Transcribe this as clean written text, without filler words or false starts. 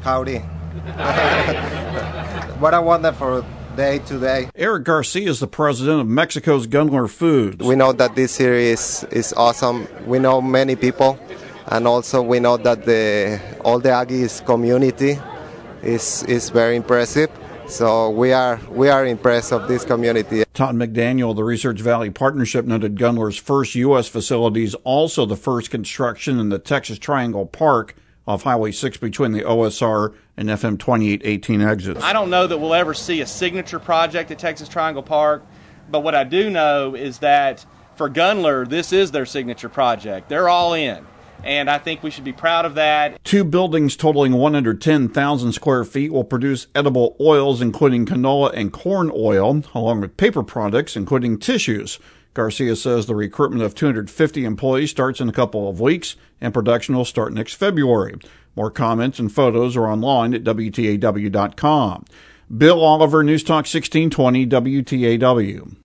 Howdy. What a wonderful day today. Eric Garcia is the president of Mexico's Gunler Foods. We know that this series is awesome. We know many people, and also we know that all the Aggies community is very impressive. So we are impressed of this community. Todd McDaniel of the Research Valley Partnership noted Gunler's first U.S. facility is also the first construction in the Texas Triangle Park off Highway 6 between the OSR and FM 2818 exits. I don't know that we'll ever see a signature project at Texas Triangle Park, but what I do know is that for Gunler, this is their signature project. They're all in, and I think we should be proud of that. 2 buildings totaling 110,000 square feet will produce edible oils, including canola and corn oil, along with paper products, including tissues. Garcia says the recruitment of 250 employees starts in a couple of weeks, and production will start next February. More comments and photos are online at WTAW.com. Bill Oliver, News Talk 1620, WTAW.